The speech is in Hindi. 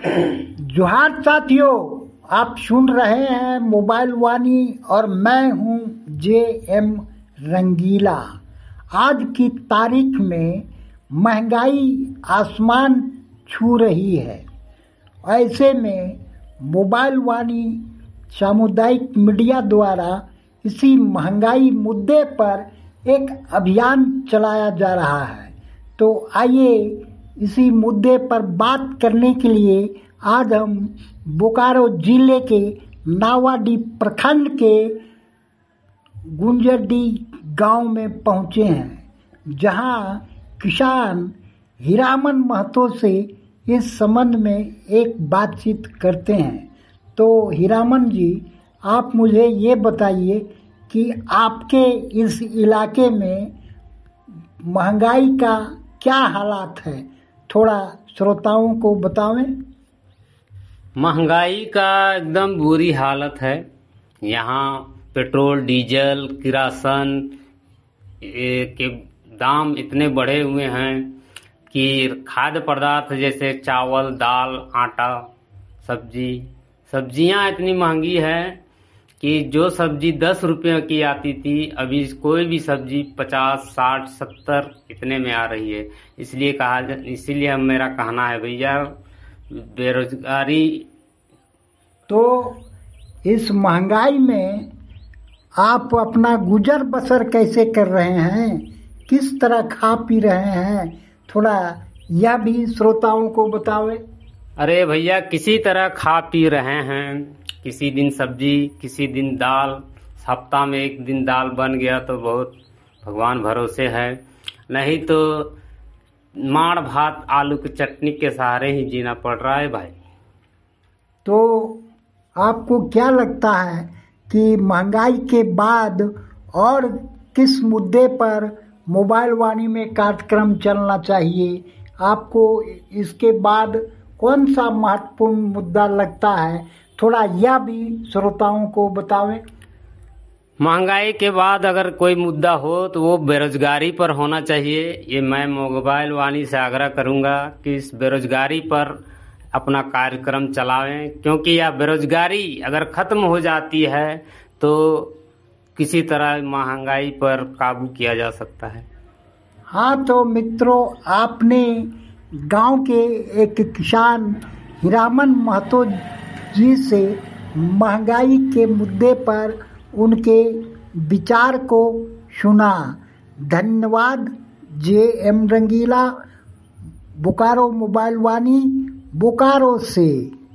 जोहार साथियों, आप सुन रहे हैं मोबाइल वाणी और मैं हूं JM रंगीला। आज की तारीख में महंगाई आसमान छू रही है। ऐसे में मोबाइल वाणी सामुदायिक मीडिया द्वारा इसी महंगाई मुद्दे पर एक अभियान चलाया जा रहा है। तो आइए इसी मुद्दे पर बात करने के लिए आज हम बोकारो जिले के नावाडीह प्रखंड के गुंजरडी गांव में पहुंचे हैं, जहां किसान हीरामन महतो से इस संबंध में एक बातचीत करते हैं। तो हीरामन जी, आप मुझे ये बताइए कि आपके इस इलाके में महंगाई का क्या हालात है, थोड़ा श्रोताओं को बतावें। महंगाई का एकदम बुरी हालत है। यहाँ पेट्रोल, डीजल, किरासन के दाम इतने बढ़े हुए हैं कि खाद्य पदार्थ जैसे चावल, दाल, आटा, सब्जियां इतनी महंगी है कि जो सब्जी 10 रुपये की आती थी, अभी कोई भी सब्जी 50, 60, 70 इतने में आ रही है। इसीलिए मेरा कहना है भैया, बेरोजगारी। तो इस महंगाई में आप अपना गुजर बसर कैसे कर रहे हैं, किस तरह खा पी रहे हैं, थोड़ा यह भी श्रोताओं को बतावें। अरे भैया, किसी तरह खा पी रहे हैं। किसी दिन सब्जी, किसी दिन दाल, हफ्ता में एक दिन दाल बन गया तो बहुत भगवान भरोसे है, नहीं तो माड़ भात आलू की चटनी के सहारे ही जीना पड़ रहा है भाई। तो आपको क्या लगता है कि महंगाई के बाद और किस मुद्दे पर मोबाइल वाणी में कार्यक्रम चलना चाहिए? आपको इसके बाद कौन सा महत्वपूर्ण मुद्दा लगता है, थोड़ा यह भी श्रोताओं को बतावें। महंगाई के बाद अगर कोई मुद्दा हो तो वो बेरोजगारी पर होना चाहिए। ये मैं मोबाइल वाणी से आग्रह करूंगा कि इस बेरोजगारी पर अपना कार्यक्रम चलावें, क्योंकि यह बेरोजगारी अगर खत्म हो जाती है तो किसी तरह महंगाई पर काबू किया जा सकता है। हाँ, तो मित्रों, आपने गांव के एक किसान हीरामन महतो जी से महंगाई के मुद्दे पर उनके विचार को सुना। धन्यवाद। JM रंगीला, बोकारो मोबाइल वाणी, बोकारो से।